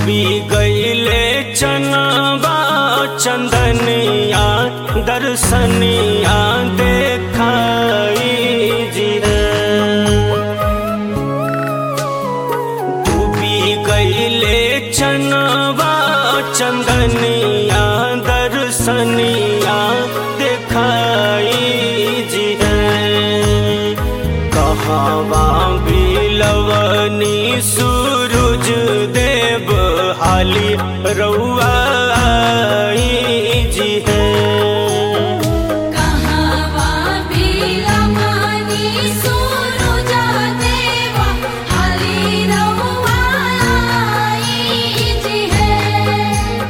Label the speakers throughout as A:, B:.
A: डूबी गईले चनवा चंदनिया दर्शनिया देखाई जी डूबी गईले चनवा चंदनिया दर्शनिया देखाई जी कहवा बिलवनी सूरज देव हाली रउआ जी है।
B: कहवा बिलवनी सूरज देव हाली रउआ जी है।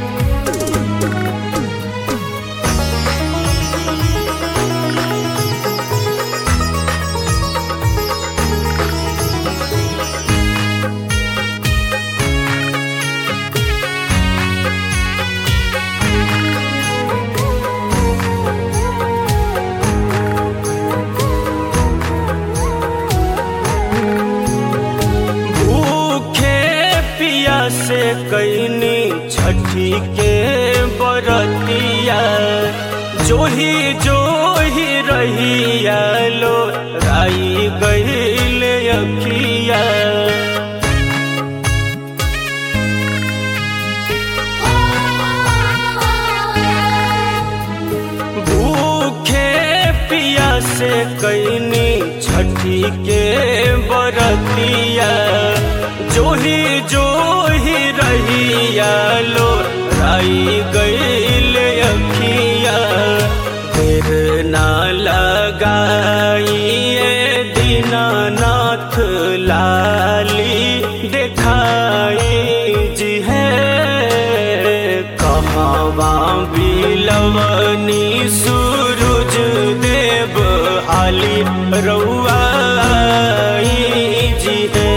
A: से कैनी छठी के बरतिया जोही जोही रहिया लो राई गईले अखिया भूखे पिया से कैनी छठी के बरतिया जोही जोही रहिया लो राई गईले अखिया देर ना लगाइए दीनानाथ लाली देखाई जी है। कहवा बिलवनी सूरज देव हाली रउआ जी है।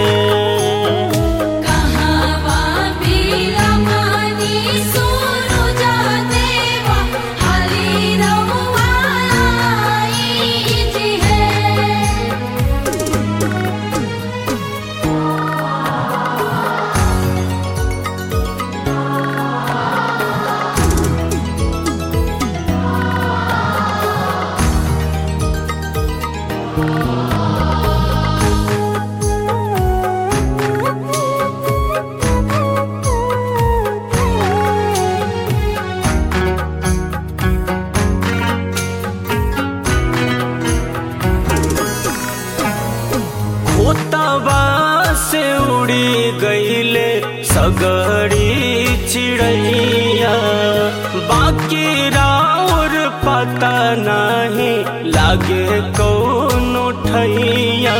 A: खोतवा से उड़ी गईले सगड़ी चिड़ैया बाकी राउर पता नहीं लागे कौनो ठैया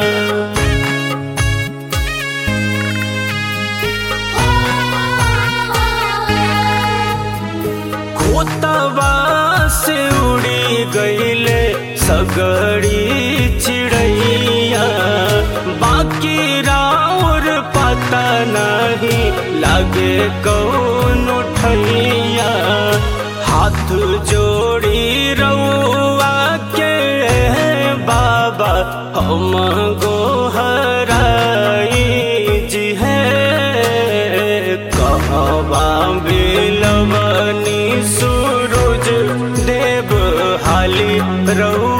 A: खोतवा से उड़ी गईले सगड़ी चिड़ैया बाकी राउर पता नहीं लागे कौनो ठैया हाथ जोड़ी रउआ के बाबा हम गोहराई जी है। कहवा बिलवनी सूरज देव हाली रउआ